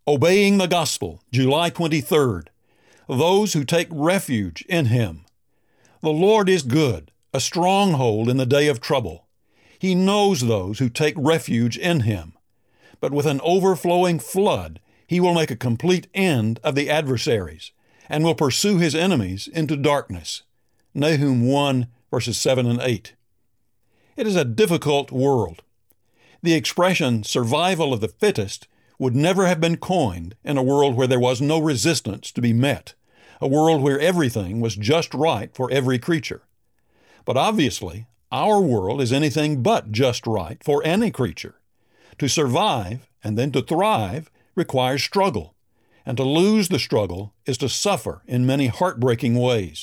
Obeying the Gospel, July 23rd. Those who take refuge in Him. The Lord is good, a stronghold in the day of trouble. He knows those who take refuge in Him. But with an overflowing flood, He will make a complete end of the adversaries and will pursue His enemies into darkness. Nahum 1, verses 7 and 8. It is a difficult world. The expression survival of the fittest would never have been coined in a world where there was no resistance to be met, a world where everything was just right for every creature. But obviously, our world is anything but just right for any creature. To survive and then to thrive requires struggle, and to lose the struggle is to suffer in many heartbreaking ways.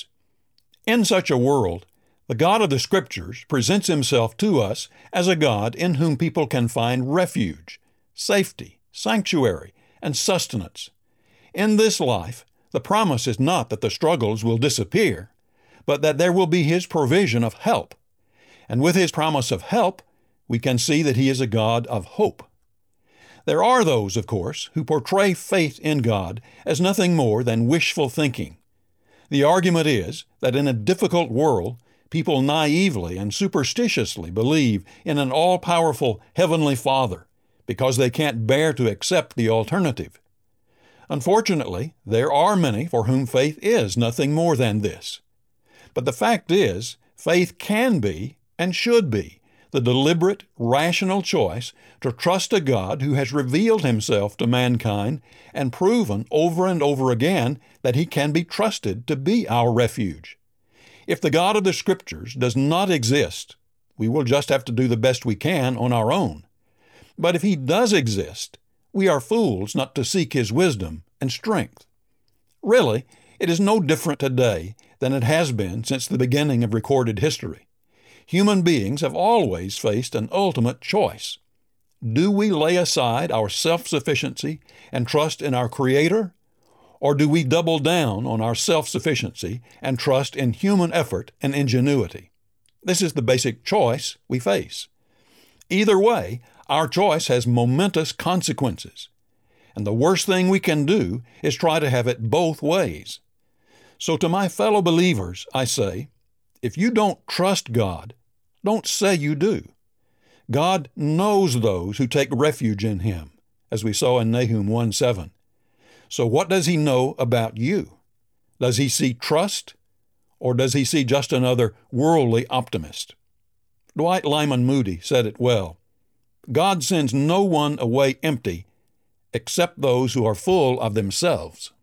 In such a world, the God of the Scriptures presents Himself to us as a God in whom people can find refuge, safety, sanctuary, and sustenance. In this life, the promise is not that the struggles will disappear, but that there will be His provision of help. And with His promise of help, we can see that He is a God of hope. There are those, of course, who portray faith in God as nothing more than wishful thinking. The argument is that in a difficult world, people naively and superstitiously believe in an all-powerful Heavenly Father because they can't bear to accept the alternative. Unfortunately, there are many for whom faith is nothing more than this. But the fact is, faith can be and should be the deliberate, rational choice to trust a God who has revealed Himself to mankind and proven over and over again that He can be trusted to be our refuge. If the God of the Scriptures does not exist, we will just have to do the best we can on our own. But if He does exist, we are fools not to seek His wisdom and strength. Really, it is no different today than it has been since the beginning of recorded history. Human beings have always faced an ultimate choice. Do we lay aside our self-sufficiency and trust in our Creator? Or do we double down on our self-sufficiency and trust in human effort and ingenuity? This is the basic choice we face. Either way, our choice has momentous consequences. And the worst thing we can do is try to have it both ways. So to my fellow believers, I say, if you don't trust God, don't say you do. God knows those who take refuge in Him, as we saw in Nahum 1:7. So what does He know about you? Does He see trust, or does He see just another worldly optimist? Dwight Lyman Moody said it well. God sends no one away empty except those who are full of themselves.